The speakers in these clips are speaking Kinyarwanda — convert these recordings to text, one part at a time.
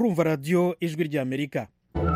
murumva radiyo ijwi ry'Amerika.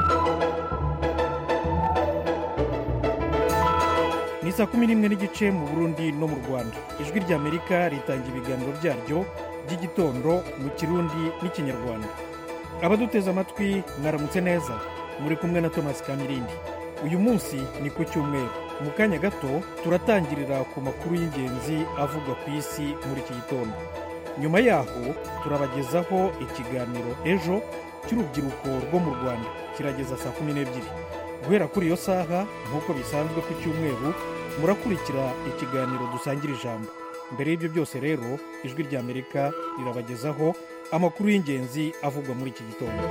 Ni saa 11:15 mu Burundi no mu Rwanda. Ijwi ry'Amerika ritanga ibiganiro byaryo by'igitondo mu Kirundi n'Ikinyarwanda. Abaduteze amatwi mwaramutse neza, muri kumwe na Thomas Kamirindi. Uyu munsi ni ku Cyumweru. Mu kanya gato turatangirira ku makuru y'ingenzi avugwa ku isi muri iki gitondo. Nyuma yaho turabagezaho ikiganiro ejo cy'urubyiruko rwo mu Rwanda, kirageza saa 12:00. Guhera kuri iyo saha nk'uko bisanzwe ku Cyumweru murakurikira ikiganiro dusangira ijambo. Mbere y'ibyo byose rero ijwi ry'Amerika rirabagezaho amakuru y'ingenzi avugwa muri iki gitondo.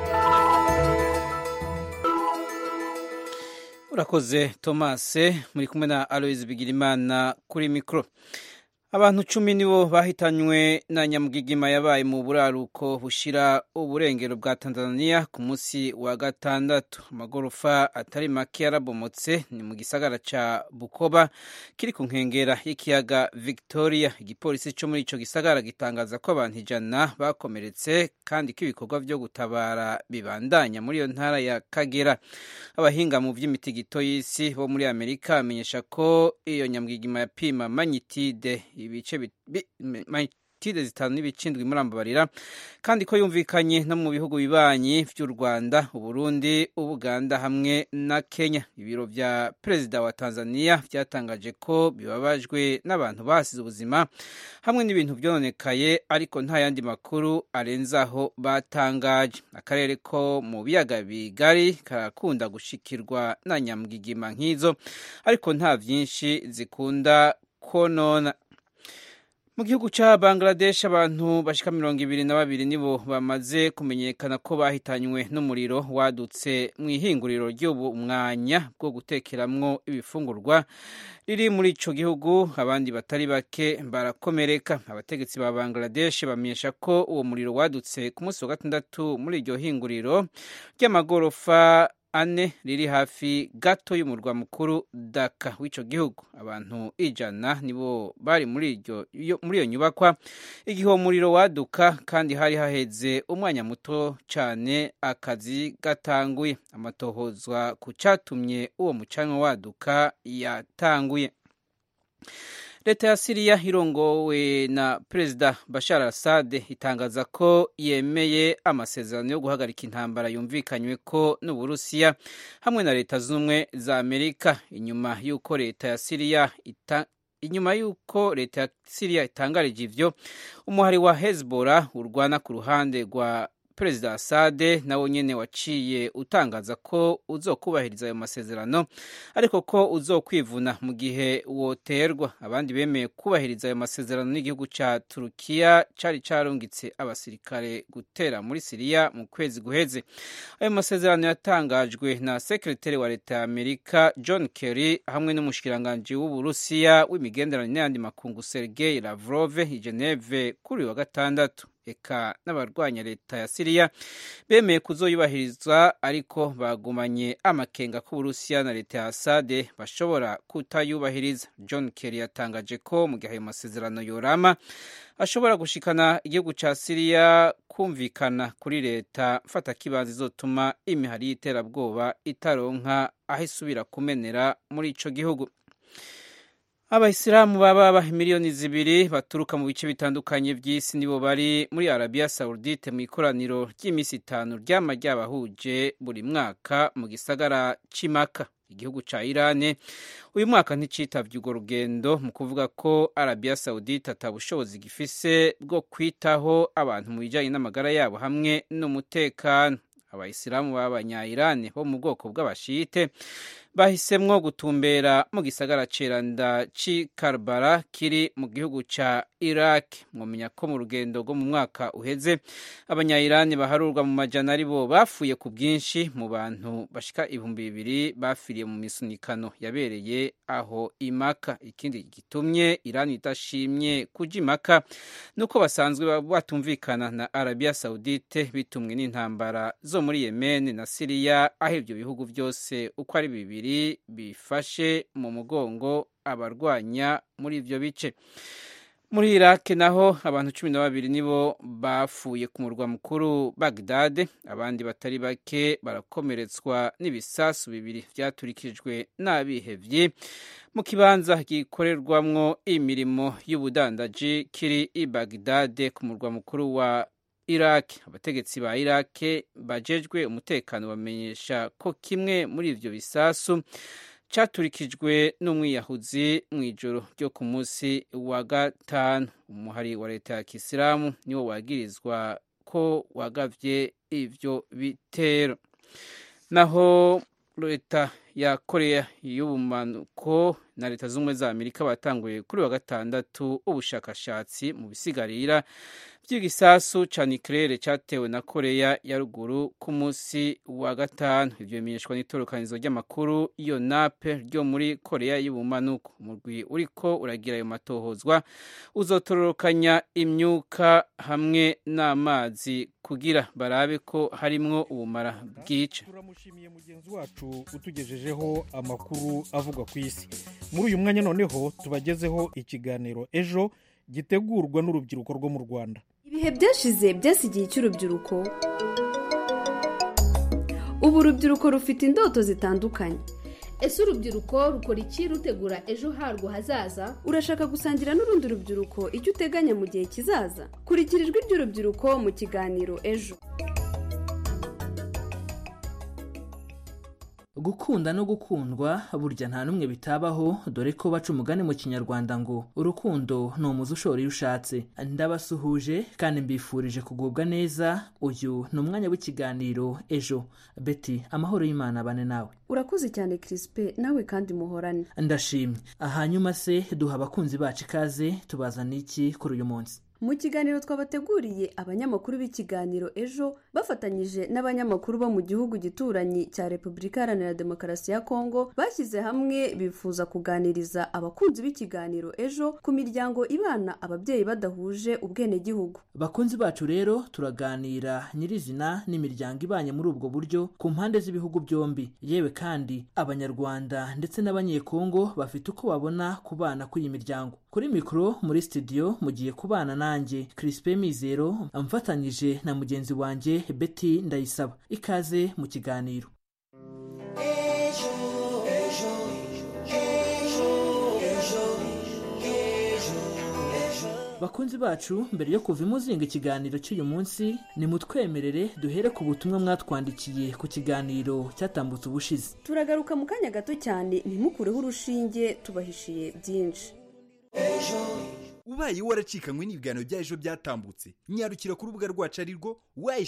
Urakoze Thomas, muri kumwe na Aloise Bigirimana kuri mikro. Abantu 10 nibo bahitanywe na nyamugigima yabaye mu buraruko bushira uburengero bwa Tanzania ku munsi wa gatandatu. Amagorofa atari make yarabomotse ni mu gisagara ca Bukoba kiri ku nkengera y'ikiyaga Victoria. Igipolisi cyo muri ico gisagara gitangaza ko abantu 100 bakomeretse kandi ko ibikorwa byo gutabara bibandanya muri iyo ntara ya Kagera. Abahinga mu vy'imitigito y'isi bo muri Amerika bamenyesha ko iyo nyamugigima yapima magnitude ibice magnitude 5.7 murambabarira, kandi ko yumvikanye no mu bihugu bibanyi by'u Rwanda, Uburundi, Ubuganda hamwe na Kenya. Ibiro vya Perezida wa Tanzania byatangaje ko bibabajwe n'abantu basize ubuzima hamwe n'ibintu byononekaye, ariko nta yandi makuru arenzaho batangaje. Akarere ko mu biyaga bigari karakunda gushikirwa na nyamugigima nk'izo, ariko nta vyinshi zikunda konona. Mu gihugu ca Bangladesh abantu bashika 22 nibo bamaze kumenyekana ko bahitanywe n'umuriro wadutse mu ihinguriro ry'ubumwanya bwo gutekeramwo ibifungurwa riri muri ico gihugu. Abandi batari bake barakomereka. Abategetsi ba Bangladesh bamenyesha ko uwo muriro wadutse ku munsi wa gatandatu muri iryo hinguriro ry'amagorofa 4 riri hafi gato y'umurwa mukuru Dhaka w'ico gihugu. Abantu 100 nibo bari muri iyo nyubakwa igihe umuriro waduka, kandi hari haheze umwanya muto cyane akazi gatanguye. Amatohozwa ku catumye uwo mucanwa waduka yatanguye. Leta ya Syria irongowe na Perezida Bashar al-Assad itangaza ko yemeye amasezerano yo guhagarika intambara yumvikanywe ko n'Uburusiya hamwe na Leta z'Ubumwe za Amerika, inyuma y'uko Leta ya Syria itangarije ivyo. Umuhari wa Hezbollah urwana ku ruhande rwa Perezida Assad nawo nyene waciye utangaza ko uzokubahiriza ayo masezerano, ariko ko uzokwivuna mu gihe woterwa. Abandi bemeye kubahiriza ayo masezerano n'igihugu ca Turukiya cari carungitse abasirikare gutera muri Syria mu kwezi guheze. Ayo masezerano yatangajwe na sekretari wa Leta ya Amerika John Kerry hamwe n'umushikiranganje w'Uburusiya w'imigenderanire n'ayandi makungu Sergei Lavrov i Geneve kuri wa gatandatu. Eka n'abarwanya Leta ya Syria bemeye kuzoyubahiriza, ariko bagumanye amakenga ko Uburusiya na Leta ya Assad bashobora kutayubahiriza. John Kerry yatangaje ko mu gihe ayo masezerano yorama ashobora gushikana igihugu ca Syria kumvikana kuri leta mfata kibanza izotuma imihari y'iterabwoba itaronka aho isubira kumenera muri ico gihugu. Abayisilamu baba miliyoni 2 baturuka mu bice bitandukanye by'isi nibo bari muri Arabia Saudite mu ikoraniro ry'imisi 5 ryama ryabahuje buri mwaka mu gisagara c'Imaka. Igihugu ca Iran uyu mwaka nticitavye urwo rugendo mu kuvuga ko Arabia Saudite atabushobozi gifise bwo kwitaho abantu mu bijanye n'amagara yabo hamwe n'umutekano. Abayisilamu b'abanya-Iran bo mu bwoko bw'abashite bahisemwo gutumbera mu gisagara ceranda ci Karbala kiri mu gihugu ca Iraq. Mwomenya ko mu rugendo rwo mu mwaka uheze abanya-Iran baharurwa mu majana aribo bapfuye ku bwinshi, mu bantu bashika 2,000 bafiriye mu misunikano yabereye aho Imaka. Ikindi gitumye Iran idashimye kuja Imaka nuko basanzwe batumvikana na Arabia Saudite bitumwe n'intambara zo muri Yemen na Syria, aho ivyo bihugu byose uko ari bibiri bifashe mu mugongo abarwanya muri ivyo bice. Muri Iraq naho abantu 12 nibo bapfuye ku murwa mukuru Baghdad, abandi batari bake barakomeretswa n'ibisasu bibiri vyaturikijwe n'abihevye mu kibanza gikorerwamwo imirimo y'ubudandaji kiri i Baghdad ku murwa mukuru wa Iraq. Abategetsi ba Iraq bajejwe umutekano bamenyesha ko kimwe muri ivyo bisasu caturikijwe n'umwiyahuzi mw'ijoro ryo ku munsi wa gatanu. Umuhari wa leta ya Kisilamu niwo wagirizwa ko wagavye ivyo bitero. Naho leta ya Korea y'ubumanuko na leta z'ubumwe za Amerika batanguye kuri wa gatandatu ubushakashatsi mu bisigarira by'igisasu ca nucleaire cyatewe na Korea ya ruguru ku munsi wa gatanu. Ivyo bimenyeshwa n'itorokanizo ry'amakuru YONAP ryo muri Korea y'ubumanuko. Umurwi uriko uragira ayo matohozwa uzotororokanya imyuka hamwe n'amazi kugira barabe ko harimwo ubumara bwica. Turamushimiye mugenzi wacu utugejejeho amakuru avugwa ku isi. Muri uyu mwanya noneho tubagezeho ikiganiro ejo gitegurwa n'urubyiruko rwo mu Rwanda. Ibihe byashize byasigiye cy'urubyiruko. Ubu urubyiruko rufite indoto zitandukanye. Ese urubyiruko rukora iki rutegura ejo harwo hazaza? Urashaka gusangira n'urundi rubyiruko icyo uteganya mu gihe kizaza? Kurikira ijwi ry'urubyiruko mu kiganiro ejo. Gukunda no gukundwa burya nta numwe bitabaho, dore ko baca umugani mu kinyarwanda ngo urukundo ni umuzi ushora iyo ushatse. Ndabasuhuje kandi mbifurije kugubwa neza. Uyu ni umwanya w'ikiganiro ejo. Betty, amahoro y'Imana bane nawe. Urakoze cyane Crispe, nawe kandi muhorane. Ndashimye. Hanyuma se duha abakunzi bacu ikaze, tubazana iki kuri uyu munsi? Mu kiganiro twabateguriye abanyamakuru b'ikiganiro ejo bafatanyije n'abanyamakuru bo mu gihugu gituranyi cya Repubulika Iharanira Demokarasi ya Kongo bashyize hamwe bifuza kuganiriza abakunzi b'ikiganiro ejo ku miryango ibana ababyeyi badahuje ubwenegihugu. Bakunzi bacu rero turaganira nyirizina n'imiryango ibanye muri ubwo buryo ku mpande z'ibihugu byombi, yewe kandi abanyarwanda ndetse n'abanyekongo bafite uko babona kubana kw'iyi miryango. Kuri mikoro muri studio mugiye kubana nanjye Crispe Mizero amfatanyije na mugenzi wanjye Betty Ndayisaba. Ikaze mu kiganiro. Bakunzi bacu, mbere yo kuva imuzinga ikiganiro cy'uyu munsi, ni mutwemerere duhere ku butumwa mwatwandikiye ku kiganiro cyatambutse ubushize. Turagaruka mu kanya gato cyane, ntimukureho urushinge, tubahishiye byinshi. Ubaye waracikanywe n'ibiganiro bya ejo byatambutse, nyarukira ku rubuga rwacu ari rwo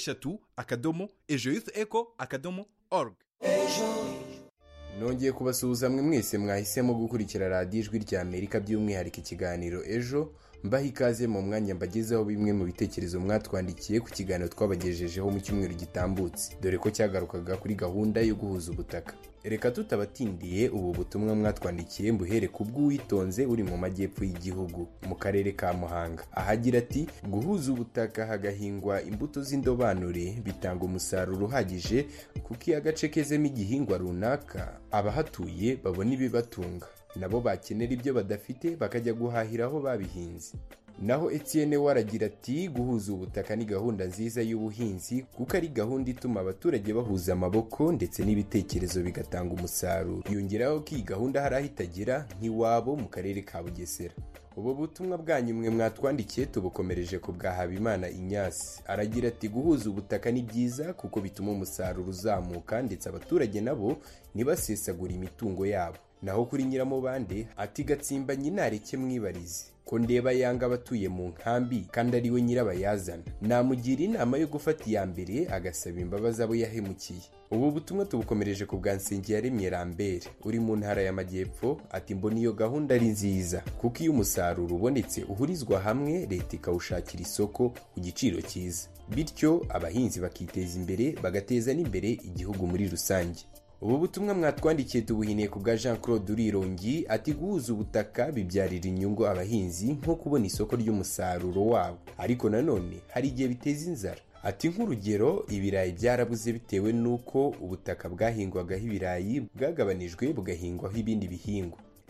wa3.ejo-echo.org. Nongeye kubasuhuza mwe mwese mwahisemo gukurikira radiyo Ijwi rya Amerika, by'umwihariko ikiganiro ejo. Mbaha ikaze mu mwanya mbagezeho bimwe mu bitekerezo mwatwandikiye ku kiganiro twabagejejeho mu cyumweru gitambutse, dore ko cyagarukaga kuri gahunda yo guhuza ubutaka. Reka tutabatindiye, ubu butumwa mwatwandikiye mbuhere ku bw'uwitonze uri mu majyepfo y'igihugu mu karere ka Muhanga. Ahagira ati guhuza ubutaka hagahingwa imbuto z'indobanure bitanga umusaruro uhagije, kuko iyo agace kezemo igihingwa runaka abahatuye babona ibibatunga, nabo bakenera ibyo badafite bakajya guhahira aho babihinze. Naho Etienne waragira ati guhuza ubutaka ni gahunda nziza y'ubuhinzi, kuko ari gahunda ituma abaturage bahuza amaboko ndetse n'ibitekerezo bigatanga umusaruro. Yongeraho ko iyi gahunda hari aho itagera nk'iwabo mu karere ka Bugesera. Ubu butumwa bwanyu mwe mwatwandikiye tubukomereje ku bwa Habimana Inyasi. Aragira ati guhuza ubutaka ni byiza kuko bituma umusaruro uzamuka ndetse abaturage nabo ntibasesagura imitungo yabo. Naho kuri Nyiramubande ati gatsimba nyinareke mwibarize ko ndeba yanga abatuye mu nkambi kandi ari we nyirabayazana, namugira inama yo gufata iya mbere agasaba imbabazi abo yahemukiye. Ubu butumwa tubukomereje ku bwa Nsengiyaremye Lambert uri mu ntara y'Amajyepfo. Ati mbona iyo gahunda ari nziza kuko iyo umusaruro ubonetse uhurizwa hamwe, leta ikawushakira isoko ku giciro cyiza, bityo abahinzi bakiteza imbere bagateza n'imbere igihugu muri rusange. Ubu butumwa mwatwandikiye tubuhiniye ku bwa Jean Claude Urirongi. Ati guhuza ubutaka bibyarira inyungu abahinzi nko kubona isoko ry'umusaruro wabo, ariko nanone hari igihe biteza inzara. Ati nk'urugero ibirayi byarabuze bitewe n'uko ubutaka bwahingwagaho ibirayi bwagabanijwe bugahingwaho ibindi bihingwa.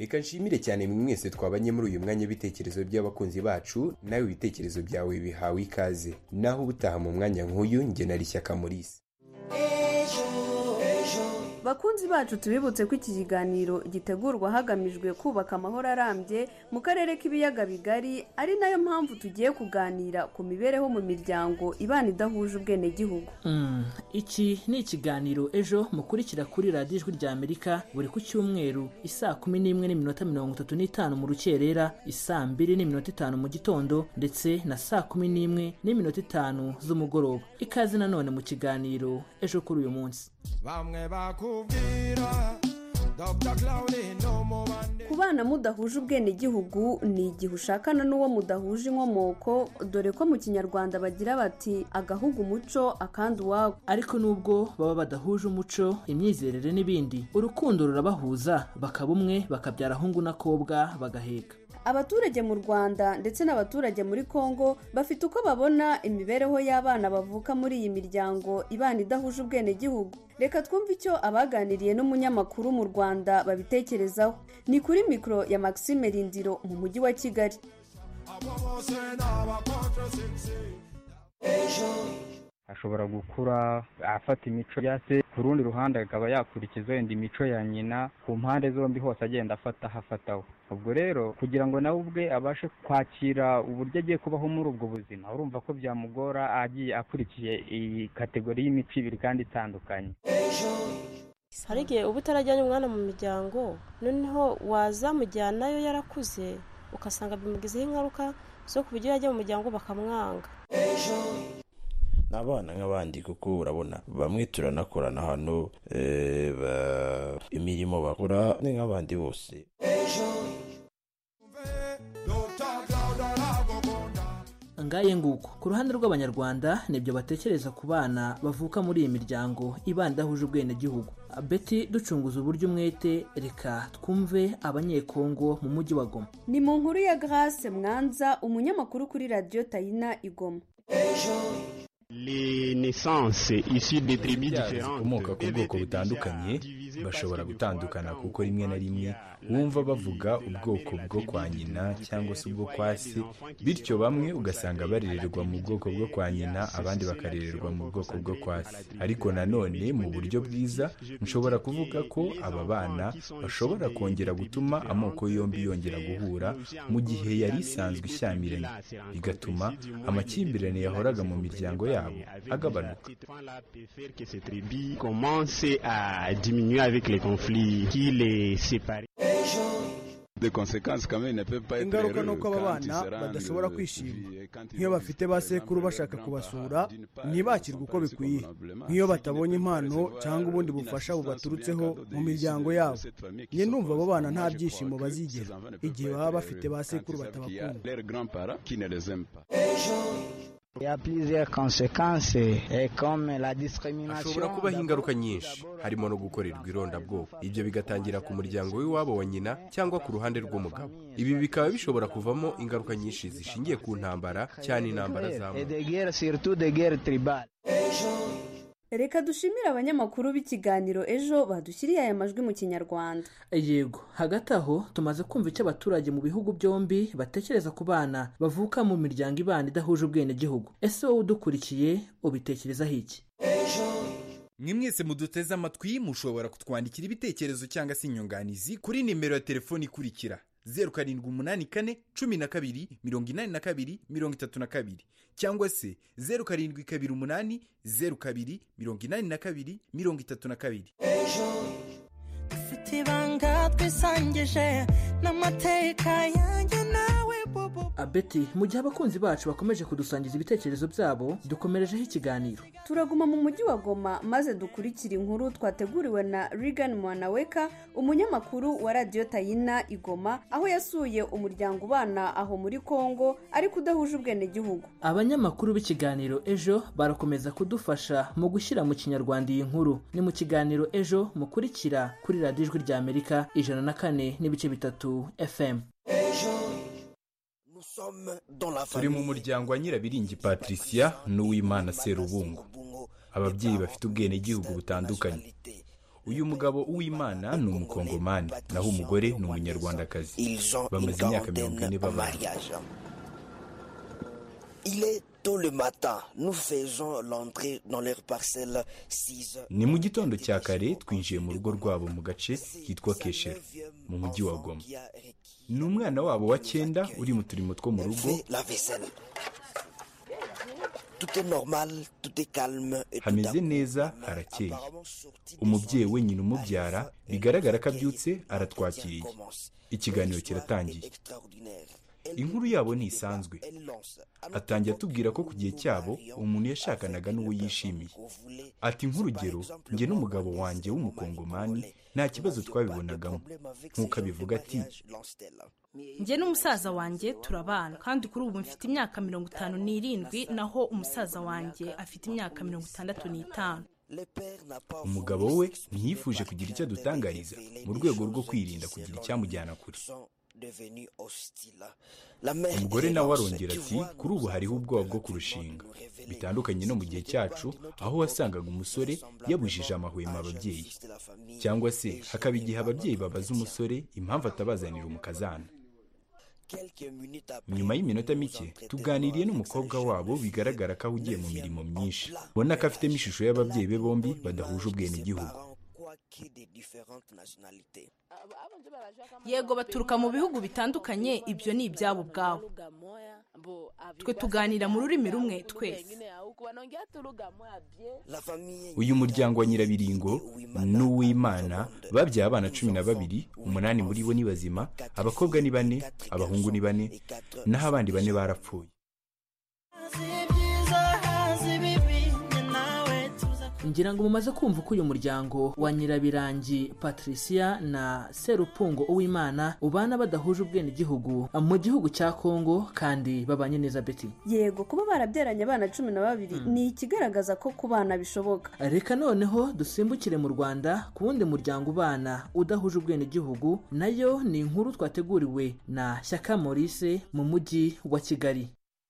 reka nshimire cyane mwese twabanye muri uyu mwanya w'ibitekerezo by'abakunzi bacu, nawe ibitekerezo byawe bihawe ikaze. Naho ubutaha mu mwanya nk'uyu, njye nari Shyaka Maurice. Bakunzi bacu, tubibutse ko iki kiganiro gitegurwa hagamijwe kubaka amahoro arambye mu karere k'ibiyaga bigari, ari nayo mpamvu tugiye kuganira ku mibereho mu miryango ibana idahuje ubwenegihugu. Iki ni ikiganiro ejo mukurikira kuri radiyo Ijwi ry'Amerika buri ku cyumweru isaa 11:35 mu rukerera, isaa 2:05 mu gitondo ndetse na saa 11:05 z'umugoroba. Ikaze nanone mu kiganiro ejo kuri uyu munsi. Kubana mudahuje ubwenegihugu ni igihe ushakana n'uwo mudahuje inkomoko, dore ko mu kinyarwanda bagira bati agahugu umuco akandi uwawe. Ariko nubwo baba badahuje umuco, imyizerere n'ibindi, urukundo rurabahuza, bakaba umwe, bakabyara ahungu n'akobwa bagaheka. Abaturage mu Rwanda ndetse n'abaturage muri Kongo bafite uko babona imibereho y'abana bavuka muri iyi miryango ibana idahuje ubwenegihugu. Reka twumve icyo abaganiriye n'umunyamakuru mu Rwanda babitekerezaho. Ni kuri mikoro ya Maxime Rindiro mu mujyi wa Kigali. ashobora gukura afata imico ya se, ku rundi ruhande akaba yakurikiza wenda imico ya nyina, ku mpande zombi hose agenda hafataho. Ubwo rero kugira ngo nawe ubwe abashe kwakira uburyo agiye kubaho muri ubwo buzima, urumva ko byamugora agiye akurikiye iyi kategori y'imico ibiri kandi itandukanye. Hari igihe uba utarajyanye umwana mu miryango, noneho wazamujyanayo yarakuze ugasanga bimugizeho ingaruka zo ku buryo yajya mu muryango bakamwanga. N'abana nk'abandi kuko urabona bamwe turanakorana hano imirimo bakora ni nk'abandi bose. Ngaye nguko ku ruhande rw'Abanyarwanda nibyo batekereza ku bana bavuka muri iyi miryango ibana idahuje ubwenegihugu. Betty, ducunguza uburyo umwete, reka twumve abanyekongo mu mujyi wa Goma. Ni mu nkuru ya Grace Mwanza, umunyamakuru kuri Radio Tayina i Goma. Les naissances issues des tribus différentes zikomoka ku bwoko butandukanye bashobora gutandukana kuko rimwe na rimwe wumva bavuga ubwoko bwo kwa nyina cyangwa se ubwo kwa se, bityo bamwe ugasanga barererwa mu bwoko bwo kwa nyina, abandi bakarererwa mu bwoko bwo kwa se. Ariko nanone mu buryo bwiza nshobora kuvuga ko aba bana bashobora kongera gutuma amoko yombi yongera guhura mu gihe yari isanzwe ishyamiranye, bigatuma amakimbirane yahoraga mu miryango yabo agabanuka. Ingaruka nuko aba bana badashobora kwishima nk'iyo bafite ba sekuru bashaka kubasura ntibakirwe uko bikwiye, nk'iyo batabonye impano cyangwa ubundi bufasha bubaturutseho mu miryango yabo. Njye numva abo bana nta byishimo bazigera igihe baba bafite ba sekuru batabakunda. Hashobora kubaho ingaruka nyinshi, harimo no gukorerwa irondabwoko. Ibyo bigatangira ku muryango w'iwabo wa nyina cyangwa ku ruhande rw'umugabo. Ibi bikaba bishobora kuvamo ingaruka nyinshi zishingiye ku ntambara, cyane intambara z'amoko. Reka dushimire abanyamakuru b'ikiganiro ejo badushyiriye aya majwi mu Kinyarwanda. Yego, hagati aho tumaze kumva icyo abaturage mu bihugu byombi batekereza ku bana bavuka mu miryango ibana idahuje ubwenegihugu. Ese wowe udukurikiye ubitekerezaho iki? Mwe mwese muduteze amatwi mushobora kutwandikira ibitekerezo cyangwa se inyunganizi kuri nimero ya telefoni ikurikira 0784128232 cyangwa se 0728028232. Dufite ibanga twisangije n'amateka yanjye nawe bobo. Betty, mu gihe abakunzi bacu bakomeje kudusangiza ibitekerezo byabo, dukomerejeho ikiganiro. Turaguma mu mujyi wa Goma maze dukurikira inkuru twateguriwe na Regan Mwanaweka, umunyamakuru wa Radio Tayina i Goma, aho yasuye umuryango ubana aho muri Kongo ariko udahuje ubwenegihugu. Abanyamakuru b'ikiganiro ejo barakomeza kudufasha mu gushyira mu Kinyarwanda iyi nkuru. Ni mu kiganiro ejo mukurikira kuri Radio Ijwi ry'Amerika 104.3 FM. Turi mu muryango wa Nyirabiringi Patricia n'Uwimana Serubungo, ababyeyi bafite ubwenegihugu butandukanye. uyu mugabo Uwimana ni umukongomani naho umugore ni umunyarwandakazi bamaze imyaka 40 babana. Ni mu gitondo cya kare twinjiye mu rugo rwabo mu gace hitwa Keshero mu mujyi wa Goma. Ni umwana wabo wa 9 uri mu turimo two mu rugo. Hameze neza, harakeye. Umubyeyi we nyina umubyara bigaragara ko abyutse aratwakiriye. Ikiganiro kiratangiye. Inkuru yabo ntisanzwe. Atangiye atubwira ko ku gihe cyabo umuntu yashakanaga n'uwo yishimiye. Ati nk'urugero, njye n'umugabo wanjye w'umukongomani nta kibazo twabibonagamo. Nk'uko abivuga ati, njye n'umusaza wanjye turabana kandi kuri ubu mfite imyaka 57 naho umusaza wanjye afite imyaka 65. Umugabo we ntiyifuje kugira icyo adutangariza mu rwego rwo kwirinda kugira icyamujyana kure. Umugore nawe arongera ati kuri ubu hariho ubwoba bwo kurushinga, bitandukanye no mu gihe cyacu aho wasangaga umusore yabujije amahwemo ababyeyi, cyangwa se hakaba igihe ababyeyi babaza umusore impamvu atabazanira umukazana. Nyuma y'iminota mike tuganiriye n'umukobwa wabo bigaragara ko ahugiye mu mirimo myinshi, ubona ko afitemo ishusho y'ababyeyi be bombi badahuje ubwenegihugu. Yego baturuka mu bihugu bitandukanye, ibyo ni ibyabo ubwabo. Twe tuganira mu rurimi rumwe twese. Uyu muryango wa Nyirabiringo n'Uwimana babyaye abana 12, 8 muri bo ni bazima, abakobwa ni 4, abahungu ni 4, naho abandi 4 barapfuye. Ngira ngo mumaze kumva uko uyu muryango wa Nyirabirangi Patricia na Serupungo Uwimana ubana badahuje ubwenegihugu mu gihugu cya Kongo kandi babanye neza. Betty, yego kuba barabyaranye abana 12 ni ikigaragaza ko kubana bishoboka. Reka noneho dusimbukire mu Rwanda ku wundi muryango ubana udahuje ubwenegihugu, nayo ni inkuru twateguriwe na Shyaka Maurice mu mujyi wa Kigali.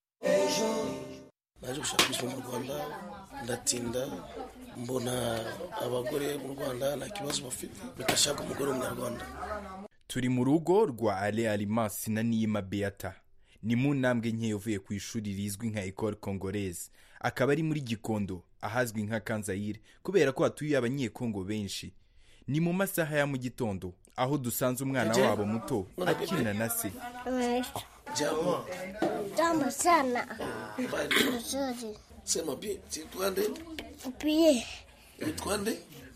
Naje gushakisha mu Rwanda ndatinda mbona abagore mu Rwanda nta kibazo bafite, bitashaka umugore w'umunyarwanda. Turi mu rugo rwa Ale Alimas na Niyima Beata. Ni mu ntambwe nke uvuye ku ishuri rizwi nka École Congolaise, akaba ari muri Gikondo ahazwi nka Kanzayire kubera ko hatuye abanyekongo benshi. Ni mu masaha ya mu gitondo aho dusanze umwana wabo muto akina na se. Jambo sana. Nzuri. Sema bien, twande. Bien. Twande?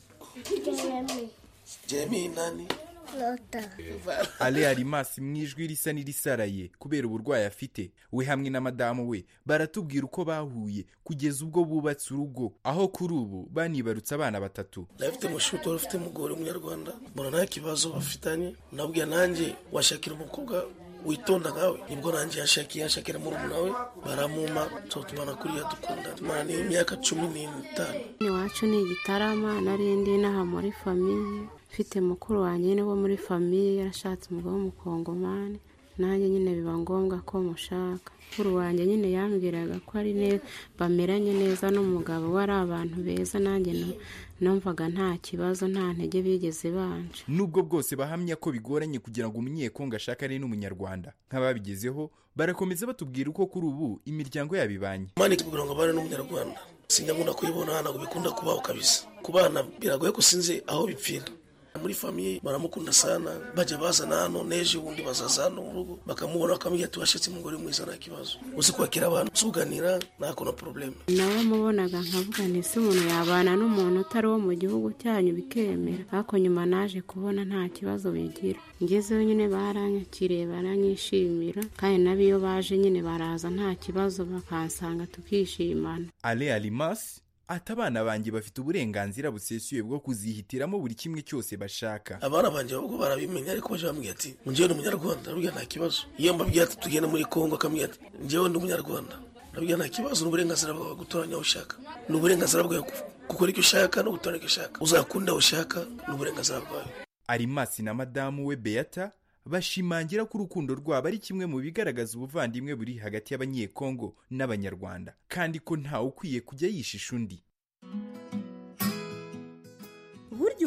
Jeremy. Jeremy nani? Lota. Ale Alimas mwijwi risa nirisaraye kubera uburwayi afite. We hamwe na madamu we baratubwira uko bahuye kugeza ubwo bubatse urugo, aho kuri ubu banibarutse abana 3. Nafite mushuto ufite umugore w'umunyarwanda, mbona nta kibazo bafitanye. Nabwiye nanjye washakira umukobwa witonda nkawe, nibwo nanjye yashakira muri nawe baramuma tubana kuri dukunda tumana imyaka 15. Ni wacu ni Gitarama narindi naha muri famille, mfite mukuru wanjye wo muri famille yarashatse umugabo w'umukongomani, nanjye nyine biba ngombwa ko mushaka. Mukuru wanjye nyine yambwiraga ko ari neza bameranye neza n'umugabo wari abantu beza, nanjye numvaga nta kibazo nta ntege bigeze banje. Nubwo bwose bahamya ko bigoranye kugira ngo umunyekongo ashakane n'umunyarwanda nk'ababigezeho, barakomeza batubwira uko kuri ubu imiryango yabibanye. Mani kugira ngo abane n'umunyarwanda sinyabona kuyibona hana kubikunda kubaho kabisa. Kubana biragoye ko sinzi aho bipfira. Muri famille baramukunda sana, baje bazana hano neje ubundi bazazana urugo bakamubona bakamubwira tubashitse umugore mwiza nta kibazo. Uzi kwakira abantu suganira nako na problem. Nawe mubonaga nkavuga ni se umuntu yabana n'umuntu utari wo mu gihugu cyanyu bikemera, ariko nyuma naje kubona nta kibazo bigira. Ngezeho nyine baranyakiriye baranyishimira, kandi nabiyo baje nyine baraza nta kibazo bakansanga tukishimana. Ale Alimas atabana banjye bafite uburenganzira busesuye bwo kuzihitiramo buri kimwe cyose bashaka. Abana banjye ubwo barabimenya, ariko baje bambwiye ati njyewe n'umunyarwanda, nabwiye nta kibazo. Iyo mbabwiye ati tugende muri Kongo akamubwira ati njyewe n'umunyarwanda, nabwiye nta kibazo. N'uburenganzira bwawe gutoranya ushaka, n'uburenganzira bwawe gukora icyo ushaka no gutoranya icyo ushaka, uzakunda ushaka, n'uburenganzira bwawe. Alimas na madamu we Beata bashimangira ko urukundo rwabo ari kimwe mu bigaragaza ubuvandimwe buri hagati y'abanyekongo n'abanyarwanda, kandi ko ntawe ukwiye kujya yishisha undi. Burya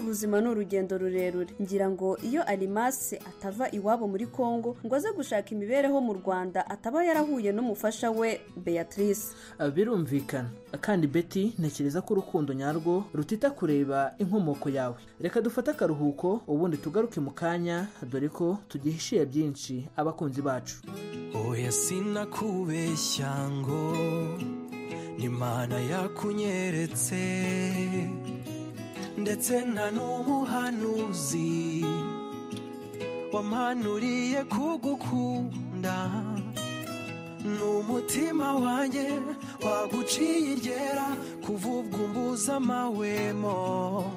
ubuzima ni urugendo rurerure. Ngira ngo iyo Alimase atava iwabo muri Kongo ngo aze gushaka imibereho mu Rwanda ataba yarahuye n'umufasha we Beatrice. Birumvikana kandi Betty, ntekereza ko urukundo nyarwo rutita kureba inkomoko yawe. Reka dufate akaruhuko ubundi tugaruke mu kanya, dore ko tugihishiye byinshi abakunzi bacu. Oya sinakubeshya ngo n'Imana yakunyeretse, ndetse nta n'umuhanuzi wampanuriye kugukunda. N'umutima wanjye waguciye iryera kuvubwa umbuza amahwemo,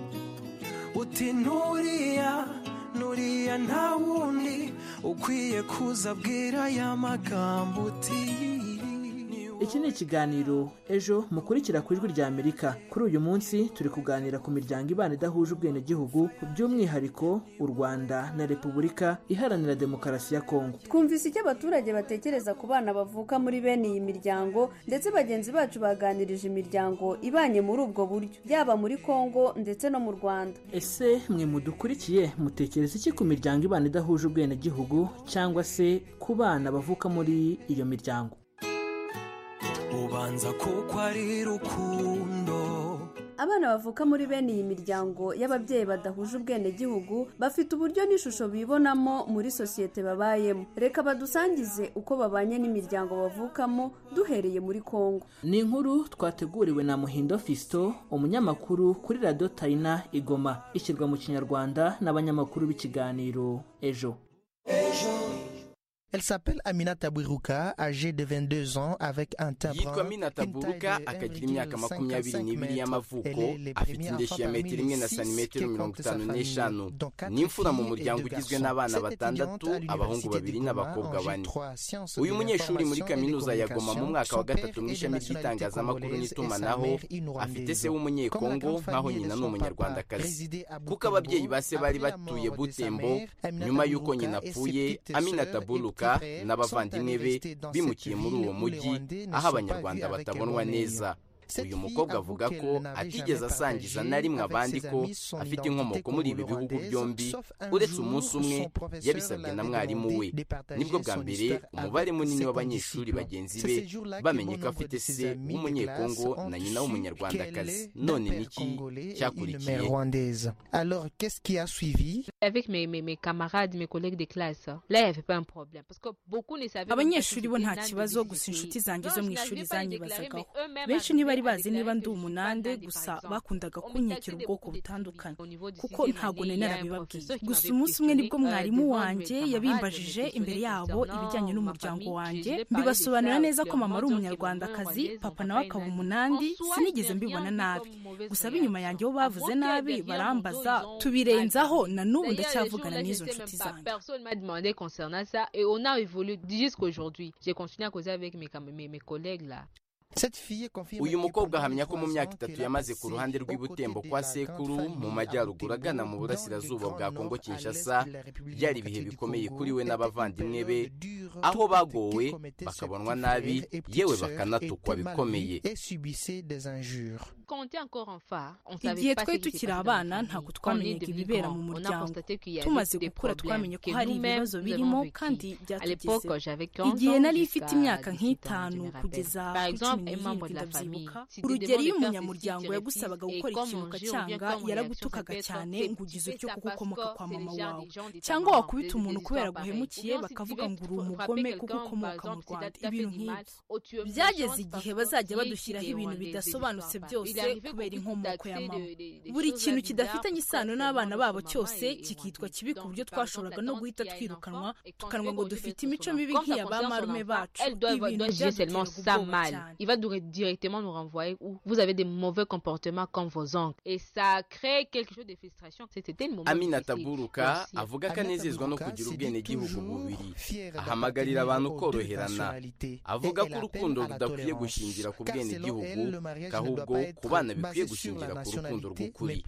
uti nuriya nta wundi ukwiye kuzabwira ya magambo uti. Iki ni ikiganiro Ejo mukurikira ku Ijwi rya Amerika. Kuri uyu munsi turi kuganira ku miryango ibana idahuje ubwenegihugu, by'umwihariko u Rwanda na Repubulika Iharanira Demokarasi ya Kongo. Twumvise icyo abaturage batekereza ku bana bavuka muri bene iyi miryango, ndetse bagenzi bacu baganirije imiryango ibanye muri ubwo buryo, yaba muri Kongo ndetse no mu Rwanda. Ese mwe mudukurikiye mutekereza iki ku miryango ibana idahuje ubwenegihugu cyangwa se ku bana bavuka muri iyo miryango? Ubanza kuko ari rukundo. Abana bavuka muri bene iyi miryango y'ababyeyi badahuje ubwenegihugu bafite uburyo n'ishusho bibonamo muri sosiyete babayemo. Reka badusangize uko babanye n'imiryango bavukamo, duhereye muri Kongo. Ni inkuru twateguriwe na Muhindo Fisto, umunyamakuru kuri Radio Taina Igoma, ishyirwa mu Kinyarwanda n'abanyamakuru b'ikiganiro Ejo. Elle s'appelle Aminata Bwiruka, âgée de 22 ans, avec un teint brun. Yitwa Aminata Bwiruka, akagira imyaka 22 y'amavuko, afite indeshyi ya metero 1 na santimetero 55. Ni imfura mu muryango ugizwe n'abana 6, abahungu 2 n'abakobwa 4. Uyu munyeshuri muri kaminuza ya Goma mu mwaka wa 3 mu ishami ry'itangazamakuru n'itumanaho, afite se w'umunyekongo nkaho nyina ni umunyarwandakazi. Kuko ababyeyi base bari batuye Butembo, nyuma y'uko nyina apfuye, Aminata Bwiruka n'abavandimwe be bimukiye muri uwo mujyi aho abanyarwanda batabonwa neza. Uyu mukobwa avuga ko atigeze asangiza na rimwe abandi ko afite inkomoko muri ibi bihugu byombi, uretse umunsi umwe yabisabwe na mwarimu we. Nibwo bwa mbere umubare munini w'abanyeshuri bagenzi be bamenye ko afite se w'umunyekongo na nyina w'umunyarwandakazi. None niki cyakurikiye? Alors qu'est-ce qui a suivi? Avec mes camarades, mes collègues de classe, là il y avait pas un problème parce que beaucoup ne savaient. Abanyeshuri bo nta kibazo, gusa inshuti zanjye zo mu ishuri zanyibazagaho. Benshi ntibari bazi niba ndi umunande, gusa bakundaga kunyekera ubwoko butandukanye kuko ntabwo nari narabibabwiye. Gusa umunsi umwe nibwo mwarimu wanjye yabimbajije imbere yabo ibijyanye n'umuryango wanjye, mbibasobanurira neza ko mama ari umunyarwandakazi, papa nawe akaba umunandi. Sinigeze mbibona nabi, gusa binyuma yanjye bo bavuze nabi barambaza, tubirenzaho na n'ubu ndacyavugana n'izo nshuti zanjye. Personne m'a demandé concernant ça et on a évolué jusqu'aujourd'hui. J'ai continué à causer avec mes collègues là. Uyu mukobwa ahamya ko mu myaka 3 yamaze ku ruhande rw'Ibutembo kwa sekuru mu majyaruguru agana mu burasirazuba bwa Kongo Kinshasa, byari ibihe bikomeye kuri we n'abavandimwe be, aho bagowe bakabonwa nabi, yewe bakanatukwa bikomeye. Igihe twari tukiri abana ntabwo twamenyaga ibibera mu muryango. Tumaze gukura twamenye ko hari ibibazo birimo kandi byatugezeho. Igihe nari ifite imyaka nk'itanu kugeza urugero, iyo umunyamuryango yagusabaga gukora ikintu ukacyanga, yaragutukaga cyane ngo ugize icyo kuko ukomoka kwa mama wawe, cyangwa wakubita umuntu kubera guhemukiye bakavuga ngo uri umugome kuko ukomoka mu Rwanda. Ibintu nk'ibyo byageze igihe bazajya badushyiraho ibintu bidasobanutse byose kubera inkomoko ya mama. Buri kintu kidafitanye isano n'abana babo cyose kikitwa kibi, ku buryo twashoboraga no guhita twirukanwa tukanwa ngo dufite imico mibi nk'iya ba marume bacu. Ibintu byadutera directement nous renvoyer où vous avez des mauvais comportements comme vos oncles, et ça crée quelque chose de frustration. C'était le moment. Aminata Bwiruka avuga ko anezezwa no kugira ubwenegihugu bubiri, ahamagarira abantu koroherana. Avuga ko urukundo rudakwiye gushingira ku bwenegihugu, ahubwo ku bana bikwiye gushingira ku rukundo rw'ukuri.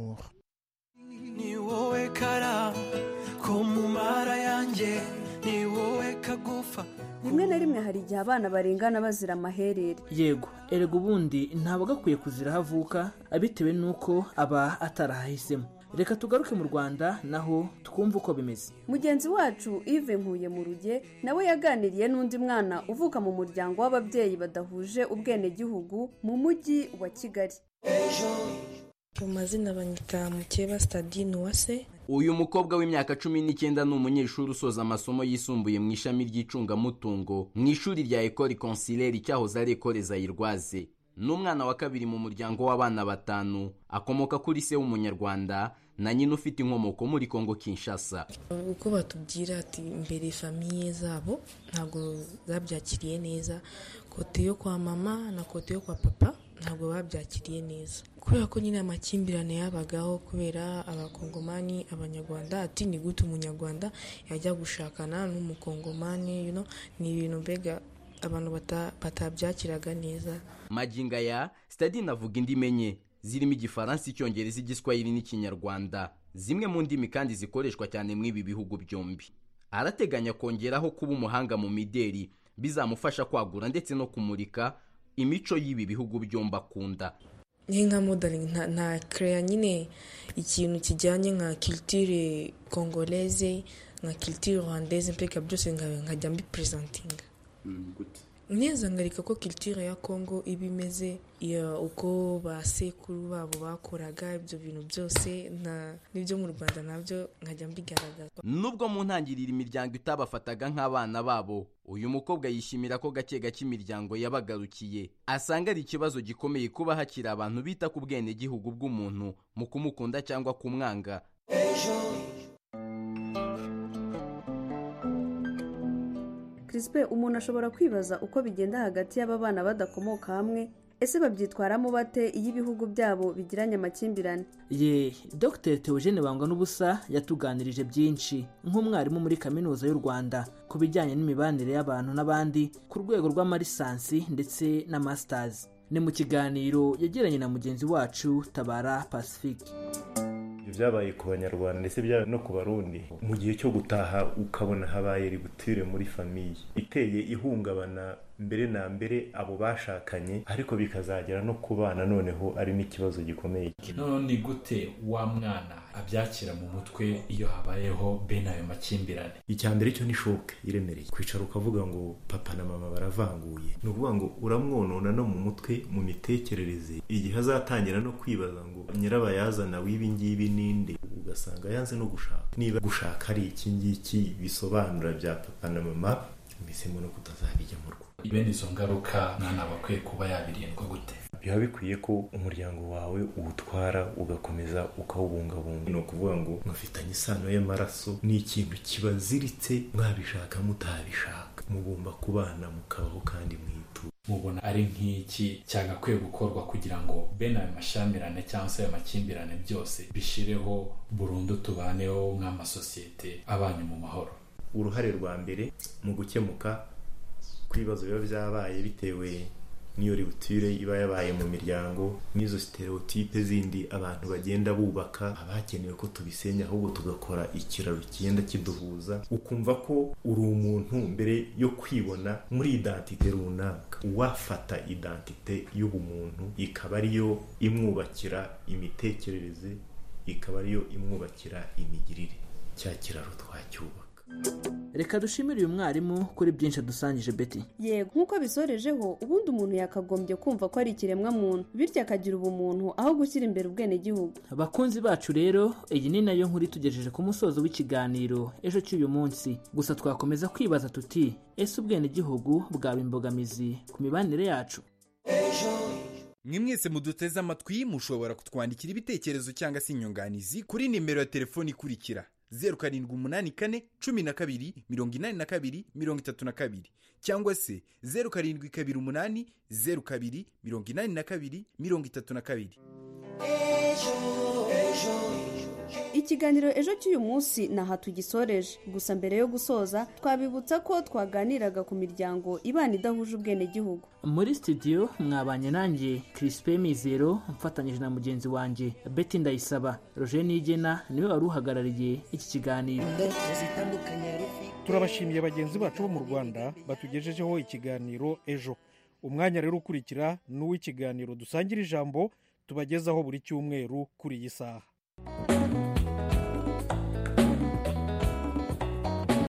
Ni wowe kara ko mu mara yanjye, ni wowe kagufa rimwe na rimwe hari igihe abana barengana bazira amaherere. yego erega ubundi ntabwo gakwiye kuzira aho avuka bitewe n'uko aba atarahahisemo. reka tugaruke mu Rwanda naho twumva uko bimeze. Mugenzi wacu Yves Nkuye mu Ruge nawe yaganiriye n'undi mwana uvuka mu muryango w'ababyeyi badahuje ubwenegihugu mu mujyi wa Kigali. Mu mazina banyita Mukeba Stadine Uwase. Uyu mukobwa w'imyaka 19 ni umunyeshuri usoza amasomo yisumbuye mu ishami ry'icungamutungo mu ishuri rya Ecole Consulaire cyahoze ari Ecole Zayirwaze. N'umwana wa kabiri mu muryango w'abana batanu, akomoka kuri se w'umunyarwanda na nyina ufite inkomoko muri Kongo Kinshasa. Uko batubwira ati imbere famiye zabo ntabwo zabyakiriye neza, kote yo kwa mama na kote yo kwa papa ntabwo babyakiriye neza, kubera ko nyine amakimbirane yabagaho kubera abakongomani abanyarwanda. Ati ni gute umunyarwanda yajya gushakana n'umukongomani, ni ibintu mbega abantu batabyakiraga neza. Maginga ya Stadine avuga indimi enye zirimo Igifaransa, Icyongereza, Igiswahili n'Ikinyarwanda, zimwe mu ndimi kandi zikoreshwa cyane mu ibi bihugu byombi. Arateganya kongeraho kuba umuhanga mu mideri bizamufasha kwagura ndetse no kumurika imico y'ibi bihugu byombi akunda. Nka modeling nta create nyine ikintu kijyanye nka culture congolaise nka culture rwandaise mpeka byose nkajya mbi presenting neza ngarika ko culture ya Congo ibimeze uko basekuru babo bakoraga ibyo bintu byose n'ibyo mu Rwanda nabyo nkajya mbigaragaza. Nubwo mu ntangirira imiryango itabafataga nk'abana babo, uyu mukobwa yishimira ko gake gake imiryango yabagarukiye. Asanga ari ikibazo gikomeye kuba hakiri abantu bita ku bwenegihugu bw'umuntu mu kumukunda cyangwa kumwanga. Crispe, umuntu ashobora kwibaza uko bigenda hagati y'aba bana badakomoka hamwe. Ese babyitwaramo bate iyo ibihugu byabo bigiranye amakimbirane? Dr Theogene Bangwanubusa yatuganirije byinshi nk'umwarimu muri kaminuza y'u Rwanda ku bijyanye n'imibanire y'abantu n'abandi ku rwego rw'amalisansi ndetse na masters. Ni mu kiganiro yagiranye na mugenzi wacu Tabara Pacifique. Byabaye ku banyarwanda ndetse bya no ku barundi mu gihe cyo gutaha ukabona habaye ributire muri famiye iteye ihungabana mbere na mbere abo bashakanye, ariko bikazagera no kubana noneho ari n'ikibazo gikomeye. None ni gute wa mwana abyakira mu mutwe iyo habayeho bene ayo makimbirane? Icyambere cyo ni shock iremereye, kwicara ukavuga ngo papa na mama baravanguye, no kuvuga ngo uramwonona no mu mutwe mu mitekerereze. Igihe azatangira no kwibaza ngo nyirabayazana w'ibi ngibi ninde, ugasanga yanze no gushaka. Niba gushaka ari iki ngiki bisobanura bya papa na mama, misemo no kutazabijya mu rugo. Bene izo ngaruka mwana bakwiye kuba yabirindwa gute? Biba bikwiye ko umuryango wawe uwutwara ugakomeza ukawubungabunga. No kuvuga ngo mwafitanye isano y'amaraso, ni ikintu kibaziritse, mwabishaka mutabishaka mugomba kubana mukabaho kandi mwitu. Mubona ari nk'iki cyagakwiye gukorwa kugira ngo bene ayo mashamirane cyangwa se ayo makimbirane byose bishireho burundu, tubaneho nk'amasosiyete abanye mu mahoro? Uruhare rwa mbere mu gukemuka kwibazo biba byabaye bitewe niyo ributire iba yabaye mu miryango, n'izo stereotype zindi abantu bagenda bubaka, abakenewe ko tubisenya ahubwo tugakora ikiraro kigenda kiduhuza, ukumva ko uri umuntu mbere yo kwibona muri identite runaka. Wafata identite y'ubumuntu ikaba ariyo imwubakira imitekerereze, ikaba ariyo imwubakira imigirire. Cya kiraro twacyubaka. Reka dushimire uyu mwarimu kuri byinshi adusangije Betty. Yego, nk'uko bisorejeho, ubundi umuntu yakagombye kumva ko ari ikiremwa muntu, bityo akagira ubumuntu aho gushyira imbere ubwenegihugu. Bakunzi bacu rero, iyi ni nayo nkuru tugejeje ku musozo w'ikiganiro ejo cy'uyu munsi. Gusa twakomeza kwibaza tuti, ese ubwenegihugu bwaba imbogamizi ku mibanire yacu? Mwe mwese muduteze amatwi mushobora kutwandikira ibitekerezo cyangwa se inyunganizi kuri nimero ya telefoni ikurikira: 0784 12 82 32 cyangwa se 0728 02 82 32. Ikiganiro ejo cy'uyu munsi naha tugisoreje. Gusa mbere yo gusoza, twabibutsa ko twaganiraga ku miryango ibana idahuje ubwenegihugu. Muri studio mwabanye nanjye Crispe Mizero mfatanyije na mugenzi wanjye Betty Ndayisaba. Roger Nigena niwe wari uhagarariye iki kiganiro. turabashimiye bagenzi bacu bo mu Rwanda batugejejeho ikiganiro ejo. Umwanya rero ukurikira ni uw'ikiganiro dusangira ijambo tubagezaho buri cyumweru kuri iyi saha.